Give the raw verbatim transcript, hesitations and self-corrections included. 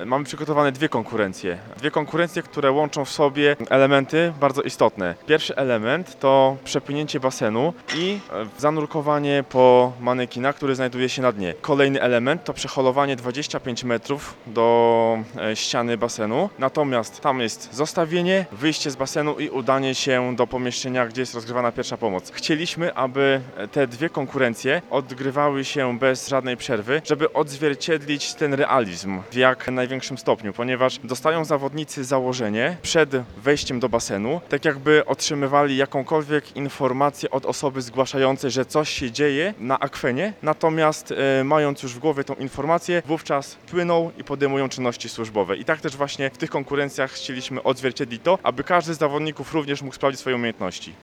Mamy przygotowane dwie konkurencje. Dwie konkurencje, które łączą w sobie elementy bardzo istotne. Pierwszy element to przepłynięcie basenu i zanurkowanie po manekinach, który znajduje się na dnie. Kolejny element to przeholowanie dwadzieścia pięć metrów do ściany basenu. Natomiast tam jest zostawienie, wyjście z basenu i udanie się do pomieszczenia, gdzie jest rozgrywana pierwsza pomoc. Chcieliśmy, aby te dwie konkurencje odgrywały się bez żadnej przerwy, żeby odzwierciedlić ten realizm w jak największym stopniu, ponieważ dostają zawodnicy założenie przed wejściem do basenu, tak jakby otrzymywali jakąkolwiek informację od osoby zgłaszającej, że coś się dzieje na akwenie, natomiast e, mając już w głowie tą informację, wówczas płyną i podejmują czynności służbowe. I tak też właśnie w tych konkurencjach chcieliśmy odzwierciedlić to, aby każdy z zawodników również mógł sprawdzić swoje umiejętności.